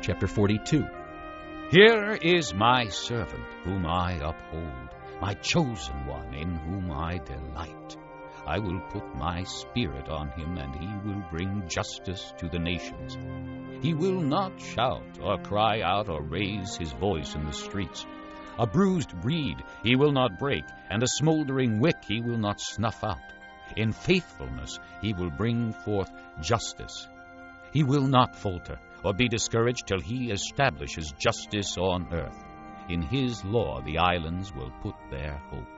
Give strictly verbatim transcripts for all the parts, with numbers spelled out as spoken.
chapter forty-two. Here is my servant whom I uphold, my chosen one in whom I delight. I will put my spirit on him, and he will bring justice to the nations. He will not shout or cry out or raise his voice in the streets. A bruised reed he will not break, and a smoldering wick he will not snuff out. In faithfulness he will bring forth justice. He will not falter or be discouraged till he establishes justice on earth. In his law the islands will put their hope.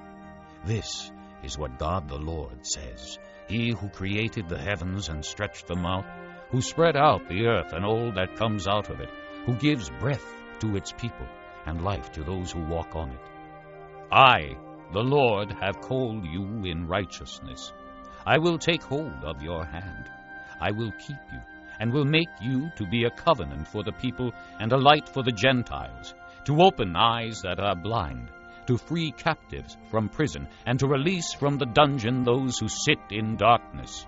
This is what God the Lord says, He who created the heavens and stretched them out, who spread out the earth and all that comes out of it, who gives breath to its people and life to those who walk on it. I, the Lord, have called you in righteousness. I will take hold of your hand. I will keep you, and will make you to be a covenant for the people and a light for the Gentiles, to open eyes that are blind, to free captives from prison, and to release from the dungeon those who sit in darkness.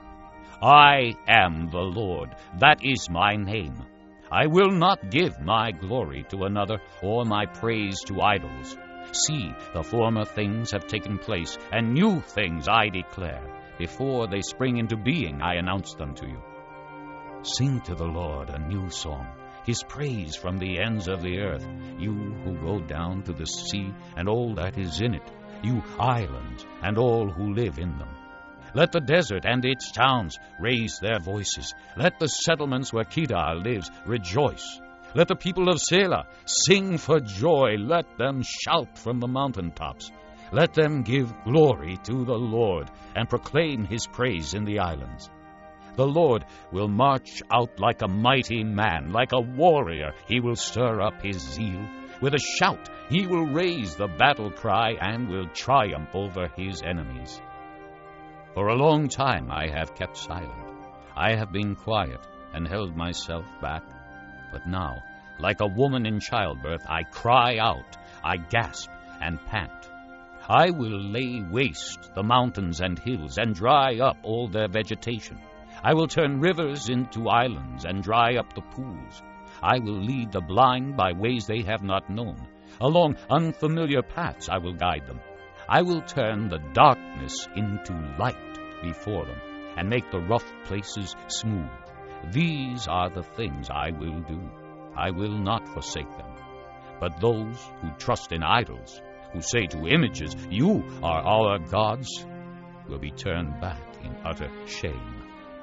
I am the Lord, that is my name. I will not give my glory to another, or my praise to idols. See, the former things have taken place, and new things I declare. Before they spring into being, I announce them to you. Sing to the Lord a new song, His praise from the ends of the earth, you who go down to the sea and all that is in it, you islands and all who live in them. Let the desert and its towns raise their voices. Let the settlements where Kedar lives rejoice. Let the people of Selah sing for joy. Let them shout from the mountaintops. Let them give glory to the Lord and proclaim His praise in the islands. The Lord will march out like a mighty man, like a warrior. He will stir up His zeal. With a shout, He will raise the battle cry and will triumph over His enemies. For a long time I have kept silent. I have been quiet and held myself back. But now, like a woman in childbirth, I cry out, I gasp and pant. I will lay waste the mountains and hills and dry up all their vegetation. I will turn rivers into islands and dry up the pools. I will lead the blind by ways they have not known. Along unfamiliar paths I will guide them. I will turn the darkness into light before them and make the rough places smooth. These are the things I will do. I will not forsake them. But those who trust in idols, who say to images, you are our gods, will be turned back in utter shame.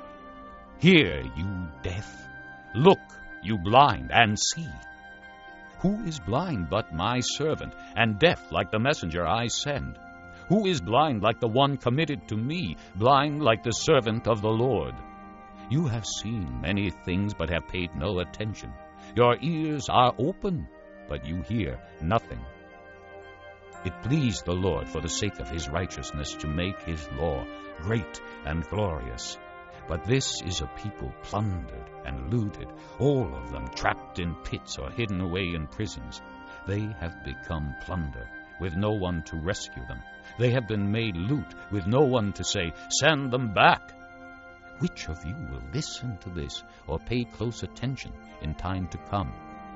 Hear, you deaf. Look, you blind, and see. Who is blind but my servant, and deaf like the messenger I send? Who is blind like the one committed to me, blind like the servant of the Lord? You have seen many things, but have paid no attention. Your ears are open, but you hear nothing. It pleased the Lord for the sake of His righteousness to make His law great and glorious. But this is a people plundered and looted, all of them trapped in pits or hidden away in prisons. They have become plunder, with no one to rescue them. They have been made loot, with no one to say, send them back. Which of you will listen to this, or pay close attention in time to come?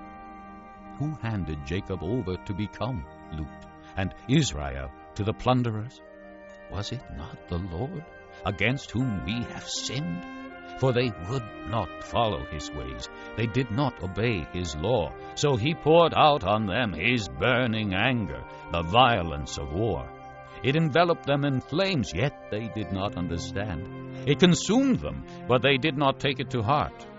Who handed Jacob over to become loot, and Israel to the plunderers? Was it not the Lord, against whom we have sinned? For they would not follow His ways. They did not obey His law. So He poured out on them His burning anger, the violence of war. It enveloped them in flames, yet they did not understand. It consumed them, but they did not take it to heart.